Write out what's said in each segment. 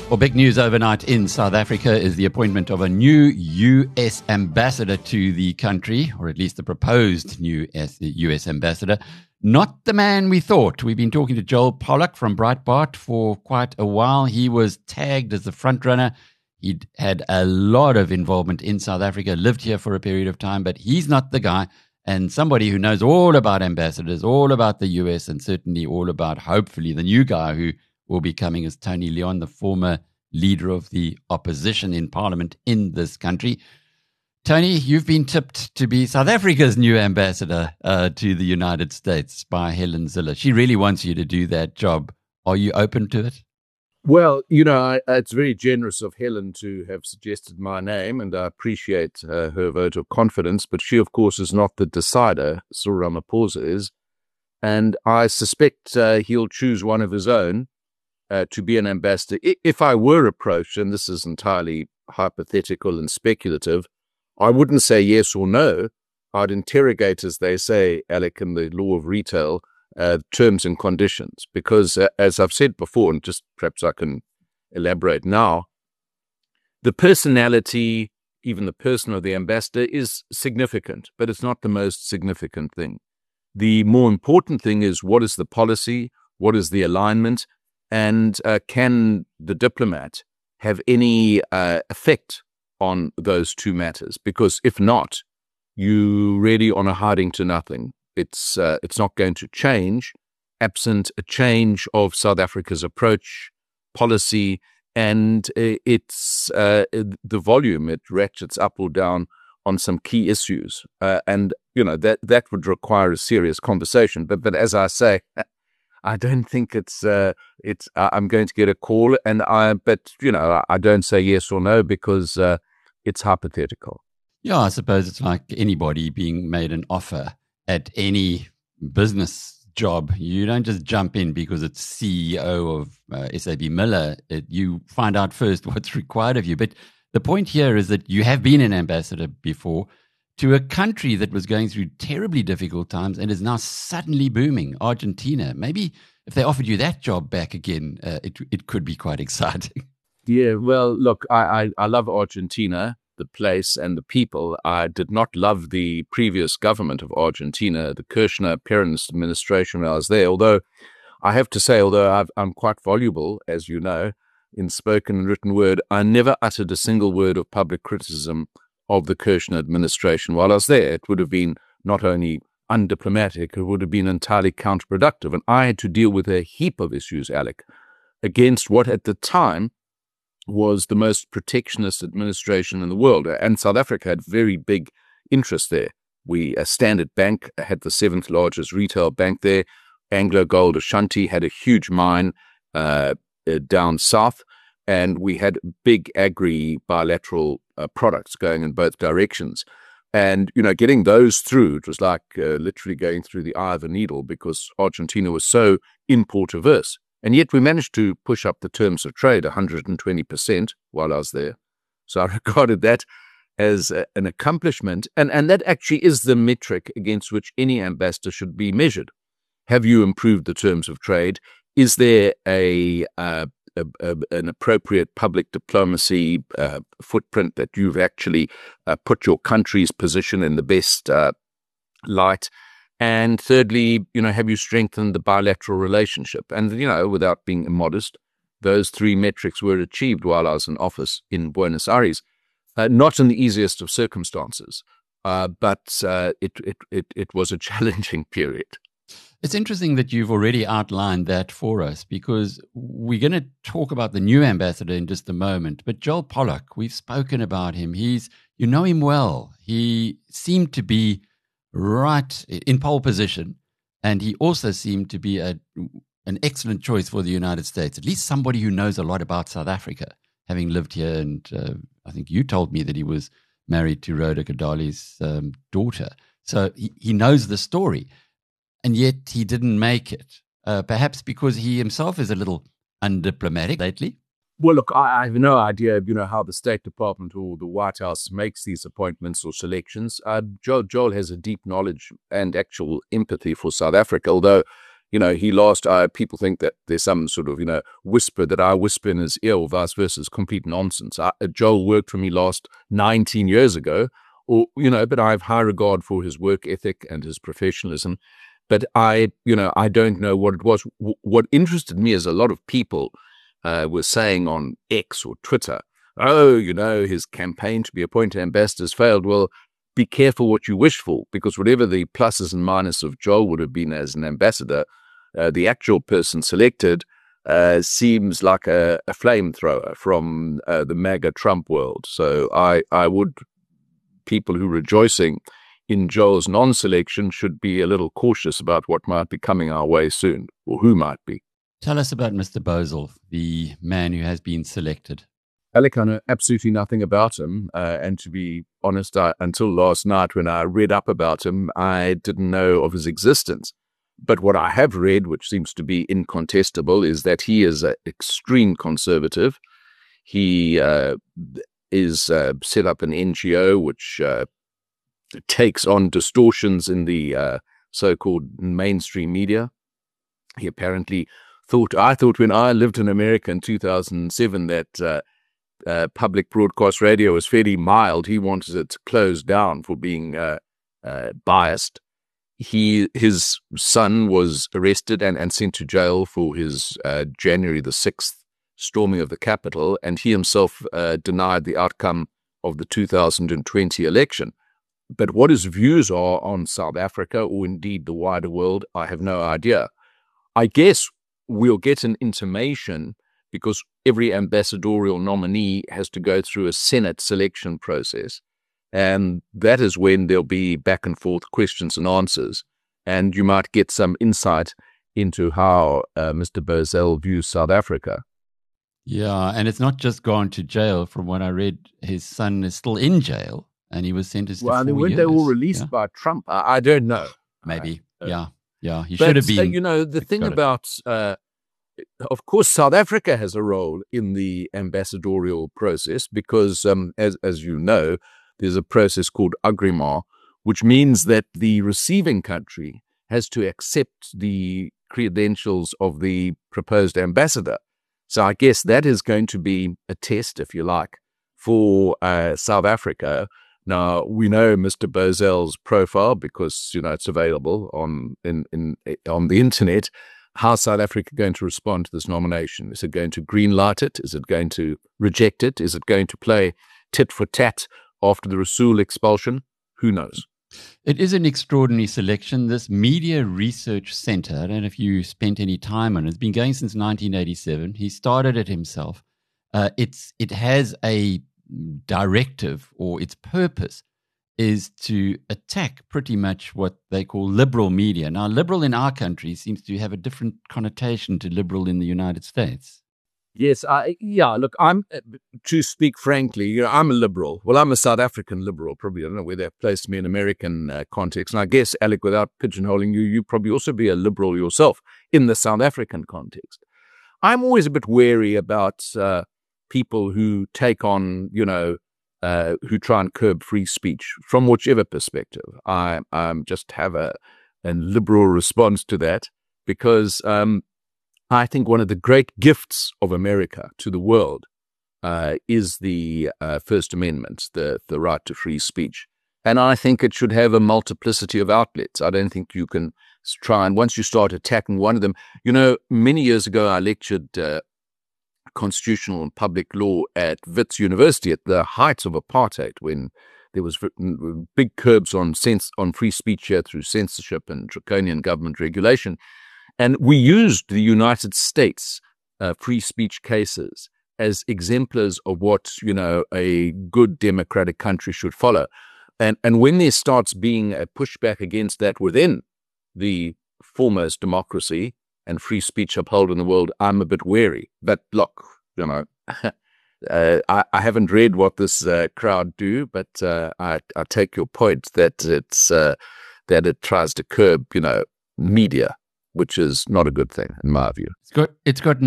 Well, big news overnight in South Africa is the appointment of a new U.S. ambassador to the country, or at least the proposed new U.S. ambassador. Not the man we thought. We've been talking to Joel Pollak from Breitbart for quite a while. He was tagged as the front runner. He'd had a lot of involvement in South Africa, lived here for a period of time, but he's not the guy. And somebody who knows all about ambassadors, all about the U.S., and certainly all about, hopefully, the new guy who will be coming as Tony Leon, the former leader of the opposition in parliament in this country. Tony, you've been tipped to be South Africa's new ambassador to the United States by Helen Zille. She really wants you to do that job. Are you open to it? Well, it's very generous of Helen to have suggested my name, and I appreciate her vote of confidence. But she, of course, is not the decider. Cyril Ramaphosa is. And I suspect he'll choose one of his own to be an ambassador. If I were approached, and this is entirely hypothetical and speculative, I wouldn't say yes or no. I'd interrogate, as they say, Alec, in the law of retail, terms and conditions. Because, as I've said before, and just perhaps I can elaborate now, the personality, even the person of the ambassador, is significant, but it's not the most significant thing. The more important thing is, what is the policy, what is the alignment, and can the diplomat have any effect on those two matters? Because if not, you really on a hiding to nothing. It's not going to change absent a change of South Africa's approach, policy, and it's the volume. It ratchets up or down on some key issues, and that would require a serious conversation. But as I say, I don't think it's. I'm going to get a call, but I don't say yes or no because it's hypothetical. Yeah, I suppose it's like anybody being made an offer at any business job. You don't just jump in because it's CEO of SAB Miller. You find out first what's required of you. But the point here is that you have been an ambassador before to a country that was going through terribly difficult times and is now suddenly booming, Argentina. Maybe if they offered you that job back again, it could be quite exciting. Yeah, well, look, I love Argentina, the place and the people. I did not love the previous government of Argentina, the Kirchner-Perez administration when I was there, although I have to say, I'm quite voluble, as you know, in spoken and written word, I never uttered a single word of public criticism of the Kirchner administration while I was there. It would have been not only undiplomatic, it would have been entirely counterproductive. And I had to deal with a heap of issues, Alec, against what at the time was the most protectionist administration in the world. And South Africa had very big interest there. Standard Bank had the 7th largest retail bank there. Anglo Gold Ashanti had a huge mine down south. And we had big agri-bilateral products going in both directions. And, getting those through, it was like literally going through the eye of a needle because Argentina was so import averse. And yet we managed to push up the terms of trade 120% while I was there. So I regarded that as an accomplishment. And that actually is the metric against which any ambassador should be measured. Have you improved the terms of trade? Is there an appropriate public diplomacy footprint that you've actually put your country's position in the best light? And thirdly, have you strengthened the bilateral relationship? And, without being immodest, those three metrics were achieved while I was in office in Buenos Aires. Not in the easiest of circumstances, but it was a challenging period. It's interesting that you've already outlined that for us because we're going to talk about the new ambassador in just a moment. But Joel Pollak, we've spoken about him. You know him well. He seemed to be right in pole position, and he also seemed to be an excellent choice for the United States, at least somebody who knows a lot about South Africa, having lived here. And I think you told me that he was married to Rhoda Kodali's daughter. So he knows the story. And yet he didn't make it, perhaps because he himself is a little undiplomatic lately. Well, look, I have no idea, how the State Department or the White House makes these appointments or selections. Joel has a deep knowledge and actual empathy for South Africa, although He lost. People think that there's some sort of, whisper that I whisper in his ear or vice versa. Is complete nonsense. Joel worked for me last 19 years ago, but I have high regard for his work ethic and his professionalism. But I don't know what it was. What interested me is a lot of people were saying on X or Twitter, his campaign to be appointed ambassador has failed. Well, be careful what you wish for, because whatever the pluses and minuses of Joel would have been as an ambassador, the actual person selected seems like a flamethrower from the MAGA Trump world. So I would, people who are rejoicing in Joel's non-selection should be a little cautious about what might be coming our way soon, or who might be. Tell us about Mr. Bosel, the man who has been selected. Alec, I know absolutely nothing about him, and to be honest, until last night when I read up about him, I didn't know of his existence. But what I have read, which seems to be incontestable, is that he is an extreme conservative. He is set up an NGO which takes on distortions in the so-called mainstream media. He apparently I thought when I lived in America in 2007 that public broadcast radio was fairly mild. He wanted it closed down for being biased. His son was arrested and sent to jail for his January the 6th storming of the Capitol, and he himself denied the outcome of the 2020 election. But what his views are on South Africa, or indeed the wider world, I have no idea. I guess we'll get an intimation, because every ambassadorial nominee has to go through a Senate selection process. And that is when there'll be back and forth questions and answers. And you might get some insight into how Mr. Bosel views South Africa. Yeah, and it's not just gone to jail. From what I read, his son is still in jail, and he was sentenced to 4 years. Weren't they all released by Trump? I don't know. Maybe, yeah. He should have been. The thing about... of course, South Africa has a role in the ambassadorial process because, as you know, there's a process called agreement, which means that the receiving country has to accept the credentials of the proposed ambassador. So I guess that is going to be a test, if you like, for South Africa. Now, we know Mr. Bosel's profile because, it's available on the internet. How's South Africa going to respond to this nomination? Is it going to greenlight it? Is it going to reject it? Is it going to play tit for tat after the Rasool expulsion? Who knows? It is an extraordinary selection. This Media Research Center, I don't know if you spent any time on it. It's been going since 1987. He started it himself. It has a directive, or its purpose is to attack pretty much what they call liberal media. Now, liberal in our country seems to have a different connotation to liberal in the United States. Yes, look, I'm, to speak frankly, I'm a liberal. Well, I'm a South African liberal, probably. I don't know where they've placed me in American context. And I guess, Alec, without pigeonholing you, you probably also be a liberal yourself in the South African context. I'm always a bit wary about people who take on, who try and curb free speech from whichever perspective. I just have a liberal response to that because I think one of the great gifts of America to the world is the First Amendment, the right to free speech. And I think it should have a multiplicity of outlets. I don't think you can try and once you start attacking one of them. Many years ago, I lectured constitutional and public law at Wits University at the height of apartheid, when there was big curbs on free speech here through censorship and draconian government regulation. And we used the United States free speech cases as exemplars of what, a good democratic country should follow. And when there starts being a pushback against that within the foremost democracy and free speech upheld in the world, I'm a bit wary. But look, I haven't read what this crowd do, but I take your point that it tries to curb, media, which is not a good thing in my view. It's got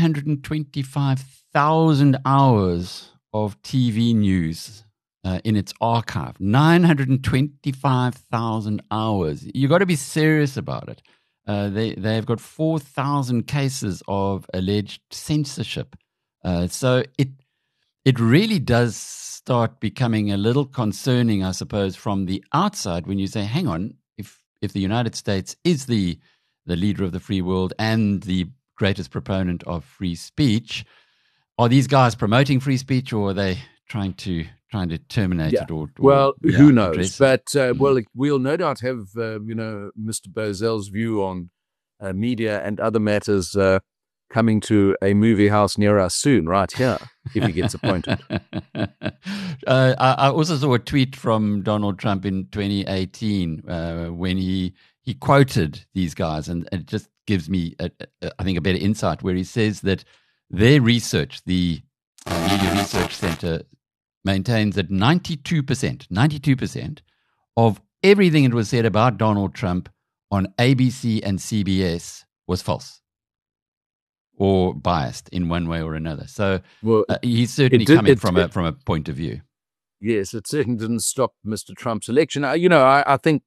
925,000 hours of TV news in its archive. 925,000 hours. You got to be serious about it. they've got 4,000 cases of alleged censorship. So it really does start becoming a little concerning, I suppose, from the outside when you say, hang on, if the United States is the leader of the free world and the greatest proponent of free speech, are these guys promoting free speech, or are they trying to terminate it? Who knows? But we'll no doubt have Mr. Bozell's view on media and other matters coming to a movie house near us soon, right here, if he gets appointed. I also saw a tweet from Donald Trump in 2018 when he quoted these guys, and it just gives me, I think, a better insight, where he says that their research, the Media Research Center, maintains that 92% of everything that was said about Donald Trump on ABC and CBS was false or biased in one way or another. So he's certainly coming from a point of view. Yes, it certainly didn't stop Mr. Trump's election. I think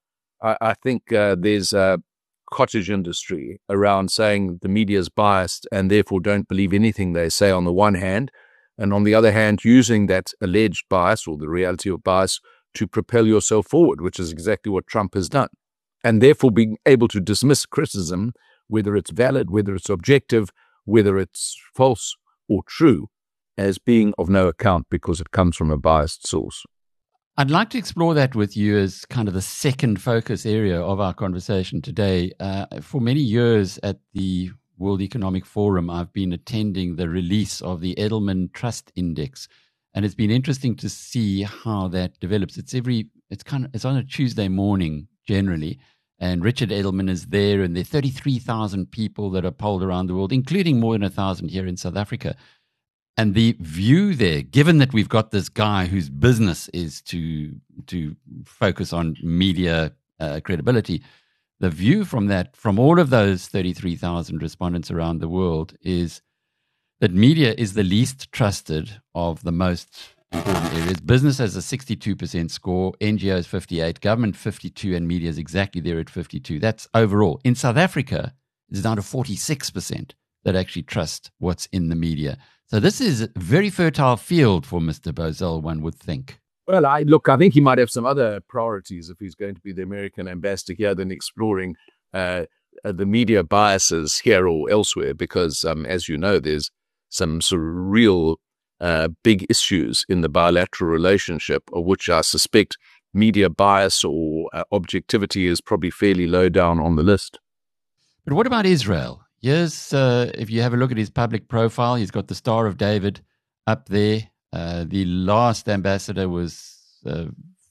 there's a cottage industry around saying the media is biased and therefore don't believe anything they say on the one hand, and on the other hand, using that alleged bias or the reality of bias to propel yourself forward, which is exactly what Trump has done. And therefore being able to dismiss criticism, whether it's valid, whether it's objective, whether it's false or true, as being of no account because it comes from a biased source. I'd like to explore that with you as kind of the second focus area of our conversation today. For many years at the World Economic Forum, I've been attending the release of the Edelman Trust Index, and it's been interesting to see how that develops. It's on a Tuesday morning generally, and Richard Edelman is there, and there are 33,000 people that are polled around the world, including more than 1,000 here in South Africa. And the view there, given that we've got this guy whose business is to focus on media credibility, the view from all of those 33,000 respondents around the world is that media is the least trusted of the most important areas. Business has a 62% score, NGOs 58%, government 52%, and media is exactly there at 52%. That's overall. In South Africa, it's down to 46% that actually trust what's in the media. So this is a very fertile field for Mr. Bozell, one would think. Well, I think he might have some other priorities if he's going to be the American ambassador here than exploring the media biases here or elsewhere, because, as you know, there's some sort of real big issues in the bilateral relationship, of which I suspect media bias or objectivity is probably fairly low down on the list. But what about Israel? Yes, if you have a look at his public profile, he's got the Star of David up there. The last ambassador was, they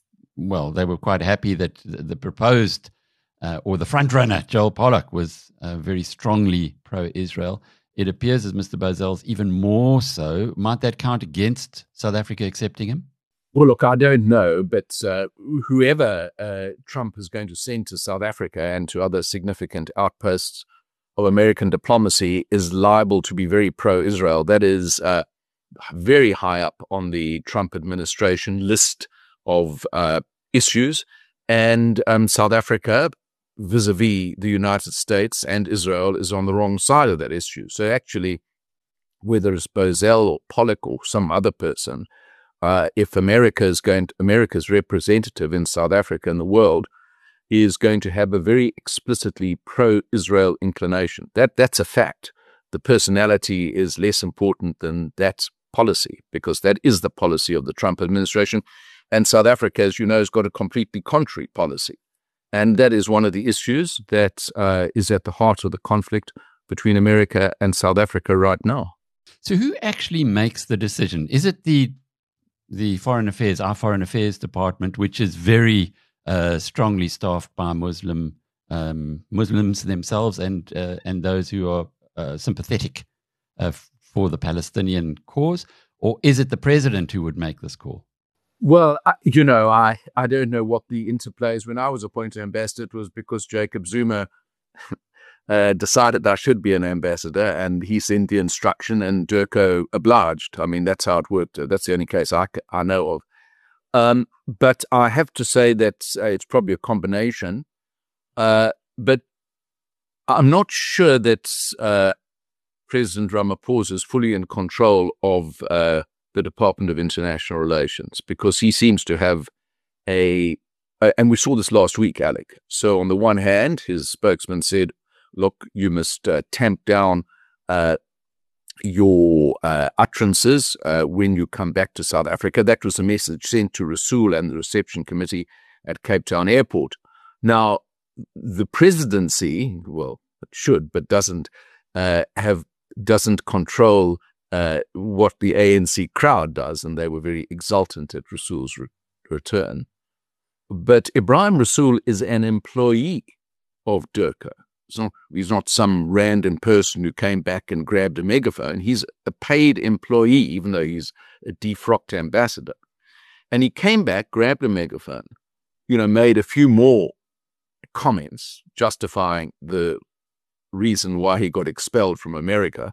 were quite happy that the proposed or the front runner, Joel Pollak, was very strongly pro-Israel. It appears as Mr. Bozell's even more so. Might that count against South Africa accepting him? Well, look, I don't know, but whoever Trump is going to send to South Africa and to other significant outposts of American diplomacy is liable to be very pro-Israel. That is very high up on the Trump administration list of issues. And South Africa, vis-a-vis the United States and Israel, is on the wrong side of that issue. So actually, whether it's Bozell or Pollak or some other person, if America's representative in South Africa and the world is going to have a very explicitly pro-Israel inclination. That's a fact. The personality is less important than that policy, because that is the policy of the Trump administration. And South Africa, as you know, has got a completely contrary policy. And that is one of the issues that is at the heart of the conflict between America and South Africa right now. So who actually makes the decision? Is it the Foreign Affairs Department, which is very strongly staffed by Muslims themselves and those who are sympathetic for the Palestinian cause, or is it the president who would make this call? Well, I don't know what the interplay is. When I was appointed ambassador, it was because Jacob Zuma decided I should be an ambassador, and he sent the instruction, and Durko obliged. I mean, that's how it worked. That's the only case I know of. But I have to say that it's probably a combination. But I'm not sure that President Ramaphosa is fully in control of the Department of International Relations, because he seems to have and we saw this last week, Alec. So on the one hand, his spokesman said, look, you must tamp down your utterances when you come back to South Africa. That was a message sent to Rasool and the reception committee at Cape Town Airport. Now, the presidency, well, it should, but doesn't control what the ANC crowd does, and they were very exultant at Rasool's return. But Ebrahim Rasool is an employee of Durka. He's not some random person who came back and grabbed a megaphone. He's a paid employee, even though he's a defrocked ambassador. And he came back, grabbed a megaphone, made a few more comments justifying the reason why he got expelled from America.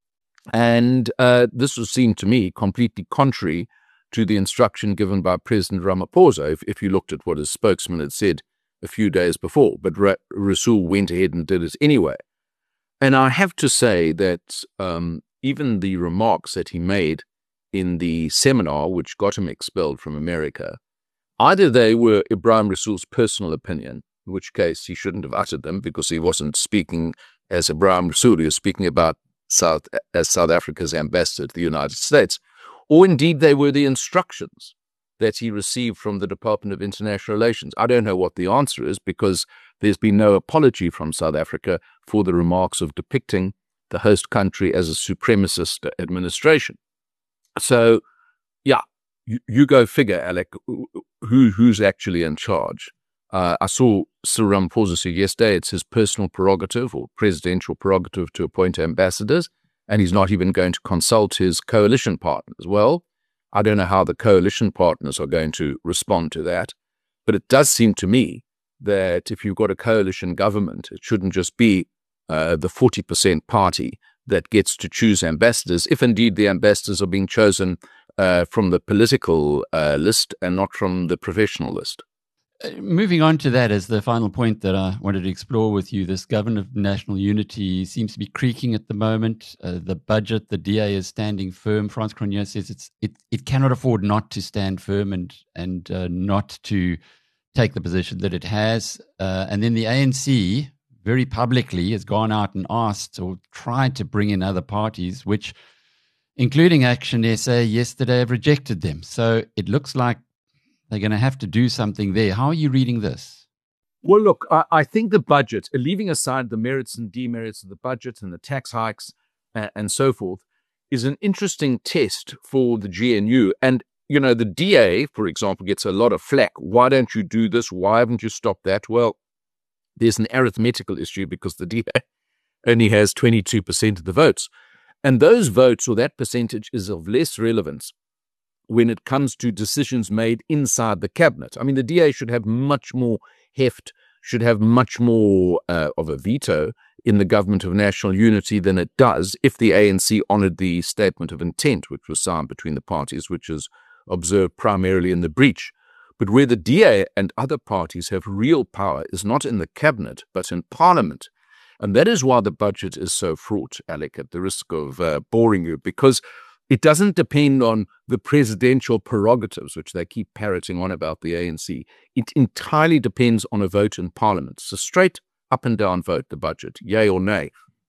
And this was seen to me completely contrary to the instruction given by President Ramaphosa, if you looked at what his spokesman had said a few days before. But Rasool went ahead and did it anyway. And I have to say that even the remarks that he made in the seminar, which got him expelled from America, either they were Ebrahim Rasool's personal opinion, in which case he shouldn't have uttered them because he wasn't speaking as Ebrahim Rasool, he was speaking about South Africa's ambassador to the United States, or indeed they were the instructions that he received from the Department of International Relations. I don't know what the answer is, because there's been no apology from South Africa for the remarks of depicting the host country as a supremacist administration. So, yeah, you go figure, Alec, who's actually in charge. I saw Cyril Ramaphosa say yesterday it's his personal prerogative or presidential prerogative to appoint ambassadors, and he's not even going to consult his coalition partners. Well, I don't know how the coalition partners are going to respond to that, but it does seem to me that if you've got a coalition government, it shouldn't just be the 40% party that gets to choose ambassadors, if indeed the ambassadors are being chosen from the political list and not from the professional list. Moving on to that as the final point that I wanted to explore with you, this Government of National Unity seems to be creaking at the moment. The budget, the DA is standing firm. Frans Cronje says it cannot afford not to stand firm and not to take the position that it has. And then the ANC very publicly has gone out and asked or tried to bring in other parties, which, including Action SA, yesterday have rejected them. So it looks like they're going to have to do something there. How are you reading this? Well, look, I think the budget, leaving aside the merits and demerits of the budget and the tax hikes and so forth, is an interesting test for the GNU. And, the DA, for example, gets a lot of flack. Why don't you do this? Why haven't you stopped that? Well, there's an arithmetical issue because the DA only has 22% of the votes. And those votes, or that percentage, is of less relevance when it comes to decisions made inside the cabinet. I mean, the DA should have much more heft, should have much more of a veto in the Government of National Unity than it does if the ANC honoured the statement of intent, which was signed between the parties, which is observed primarily in the breach. But where the DA and other parties have real power is not in the cabinet, but in Parliament. And that is why the budget is so fraught, Alec, at the risk of boring you, because it doesn't depend on the presidential prerogatives, which they keep parroting on about the ANC. It entirely depends on a vote in Parliament. It's a straight up and down vote, the budget, yay or nay.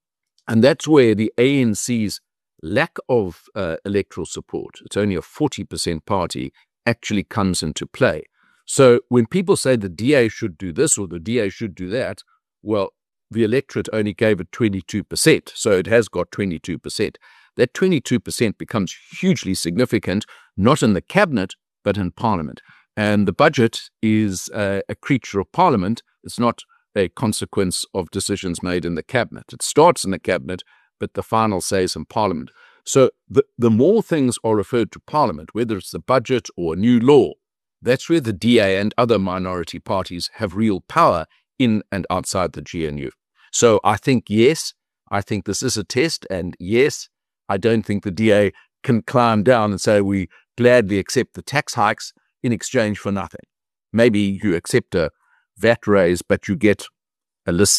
And that's where the ANC's lack of electoral support, it's only a 40% party, actually comes into play. So when people say the DA should do this or the DA should do that, well, the electorate only gave it 22%, so it has got 22%. That 22% becomes hugely significant, not in the cabinet, but in Parliament. And the budget is a creature of Parliament. It's not a consequence of decisions made in the cabinet. It starts in the cabinet, but the final say is in Parliament. So the more things are referred to Parliament, whether it's the budget or a new law, that's where the DA and other minority parties have real power in and outside the GNU. So I think, yes, I think this is a test, and yes, I don't think the DA can climb down and say we gladly accept the tax hikes in exchange for nothing. Maybe you accept a VAT raise, but you get a list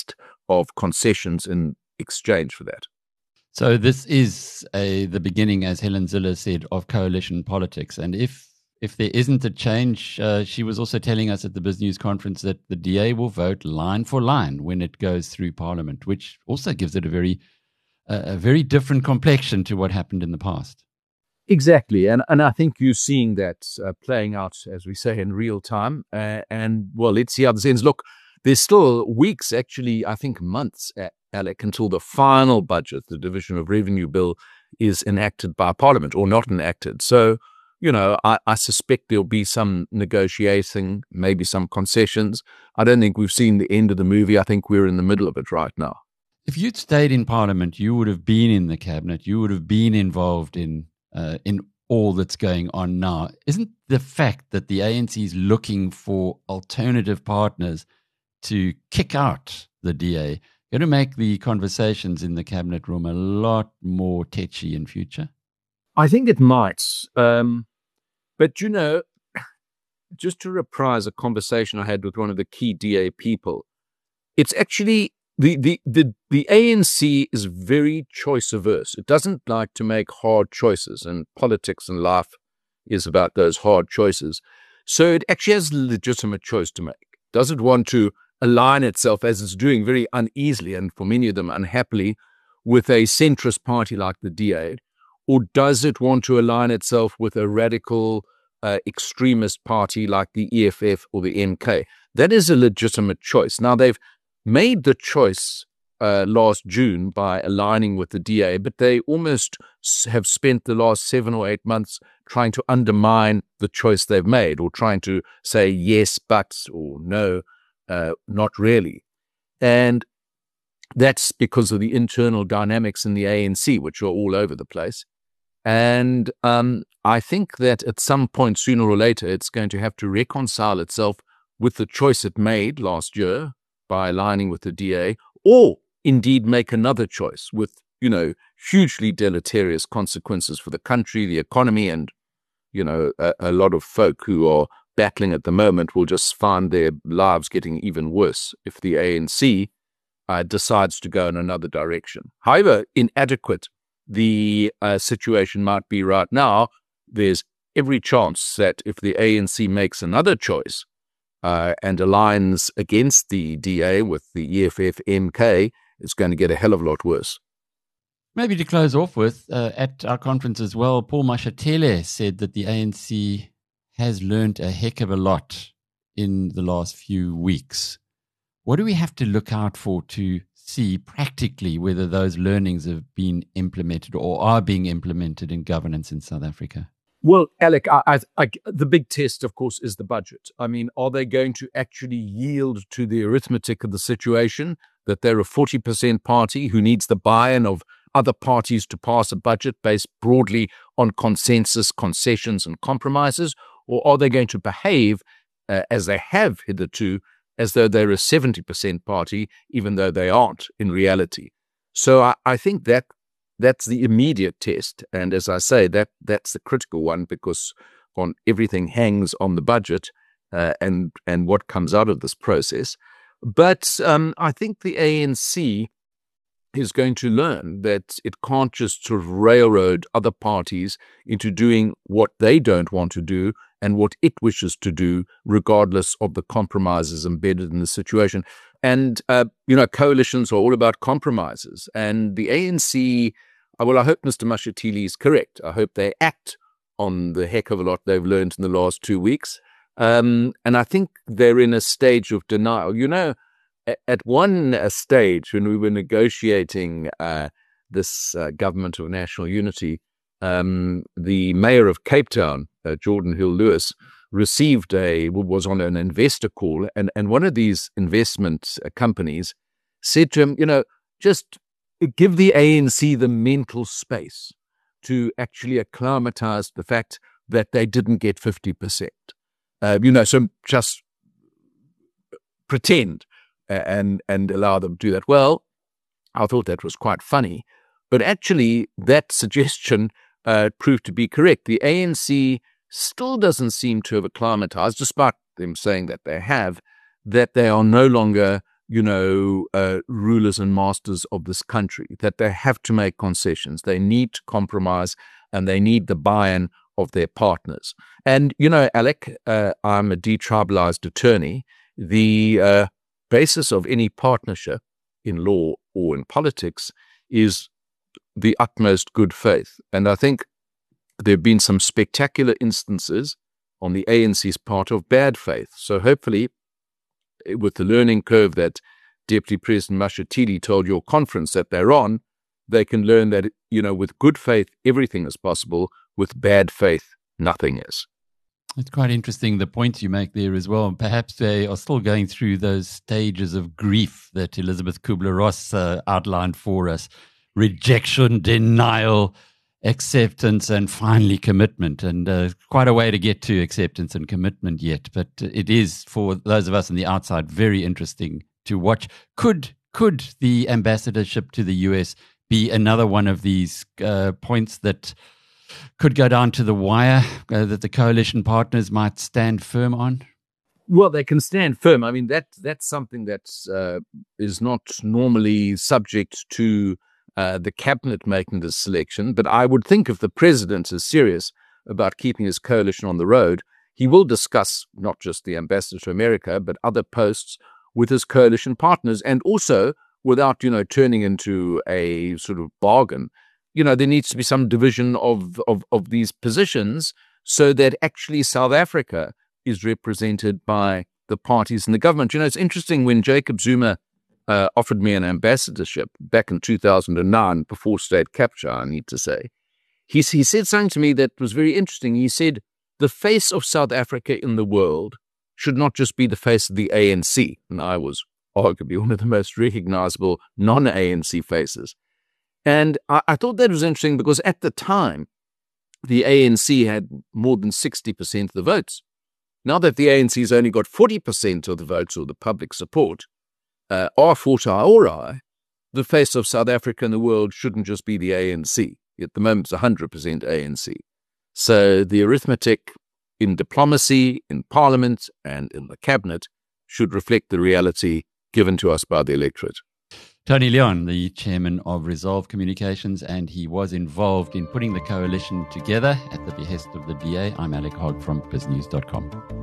of concessions in exchange for that. So this is the beginning, as Helen Zille said, of coalition politics. And if there isn't a change, she was also telling us at the BizNews conference that the DA will vote line for line when it goes through Parliament, which also gives it a very different complexion to what happened in the past. Exactly. And I think you're seeing that playing out, as we say, in real time. And, well, let's see how this ends. Look, there's still weeks, actually, I think months, Alec, until the final budget, the Division of Revenue Bill, is enacted by Parliament or not enacted. So, I suspect there'll be some negotiating, maybe some concessions. I don't think we've seen the end of the movie. I think we're in the middle of it right now. If you'd stayed in Parliament, you would have been in the cabinet. You would have been involved in all that's going on now. Isn't the fact that the ANC is looking for alternative partners to kick out the DA going to make the conversations in the cabinet room a lot more tetchy in future? I think it might. But, just to reprise a conversation I had with one of the key DA people, it's actually the ANC is very choice averse. It doesn't like to make hard choices, and politics and life is about those hard choices. So it actually has a legitimate choice to make. Does it want to align itself, as it's doing very uneasily and for many of them unhappily, with a centrist party like the DA? Or does it want to align itself with a radical extremist party like the EFF or the MK? That is a legitimate choice. Now, they've made the choice last June by aligning with the DA, but they almost have spent the last 7 or 8 months trying to undermine the choice they've made, or trying to say yes, but, or no, not really. And that's because of the internal dynamics in the ANC, which are all over the place. And I think that at some point, sooner or later, it's going to have to reconcile itself with the choice it made last year by aligning with the DA, or indeed make another choice with, hugely deleterious consequences for the country, the economy, and, a lot of folk who are battling at the moment will just find their lives getting even worse if the ANC decides to go in another direction. However inadequate the situation might be right now, there's every chance that if the ANC makes another choice and aligns against the DA with the EFF MK, it's going to get a hell of a lot worse. Maybe to close off with, at our conference as well, Paul Mashatile said that the ANC has learned a heck of a lot in the last few weeks. What do we have to look out for to see practically whether those learnings have been implemented or are being implemented in governance in South Africa? Well, Alec, the big test, of course, is the budget. I mean, are they going to actually yield to the arithmetic of the situation, that they're a 40% party who needs the buy-in of other parties to pass a budget based broadly on consensus, concessions, and compromises? Or are they going to behave as they have hitherto, as though they're a 70% party, even though they aren't in reality? So I think that's the immediate test. And as I say, that's the critical one, because everything hangs on the budget and what comes out of this process. But I think the ANC is going to learn that it can't just sort of railroad other parties into doing what they don't want to do and what it wishes to do, regardless of the compromises embedded in the situation. And, coalitions are all about compromises. And the ANC, well, I hope Mr. Mashatile is correct. I hope they act on the heck of a lot they've learned in the last 2 weeks. And I think they're in a stage of denial. At one stage when we were negotiating this government of national unity, the mayor of Cape Town, Jordan Hill-Lewis, was on an investor call, and one of these investment companies said to him, just give the ANC the mental space to actually acclimatize the fact that they didn't get 50%. So just pretend and allow them to do that. Well, I thought that was quite funny, but actually that suggestion proved to be correct. The ANC still doesn't seem to have acclimatized, despite them saying that they have, that they are no longer, rulers and masters of this country, that they have to make concessions. They need to compromise, and they need the buy-in of their partners. And, Alec, I'm a detribalized attorney. The basis of any partnership in law or in politics is the utmost good faith. And I think there have been some spectacular instances on the ANC's part of bad faith. So hopefully, with the learning curve that Deputy President Mashatile told your conference that they're on, they can learn that, with good faith, everything is possible. With bad faith, nothing is. It's quite interesting, the points you make there as well. Perhaps they are still going through those stages of grief that Elizabeth Kubler-Ross outlined for us. Rejection, denial, acceptance, and finally commitment. And quite a way to get to acceptance and commitment yet. But it is, for those of us on the outside, very interesting to watch. Could the ambassadorship to the US be another one of these points that could go down to the wire, that the coalition partners might stand firm on? Well, they can stand firm. I mean, that's something that is not normally subject to the cabinet making this selection. But I would think if the president is serious about keeping his coalition on the road, he will discuss not just the ambassador to America, but other posts with his coalition partners, and also without, turning into a sort of bargain. There needs to be some division of these positions so that actually South Africa is represented by the parties in the government. It's interesting, when Jacob Zuma offered me an ambassadorship back in 2009, before state capture, I need to say, he said something to me that was very interesting. He said, the face of South Africa in the world should not just be the face of the ANC. And I was arguably one of the most recognizable non-ANC faces. And I thought that was interesting because at the time, the ANC had more than 60% of the votes. Now that the ANC has only got 40% of the votes or the public support, or the face of South Africa in the world shouldn't just be the ANC. At the moment, it's 100% ANC. So the arithmetic in diplomacy, in Parliament, and in the Cabinet should reflect the reality given to us by the electorate. Tony Leon, the chairman of Resolve Communications, and he was involved in putting the coalition together at the behest of the DA. I'm Alec Hogg from biznews.com.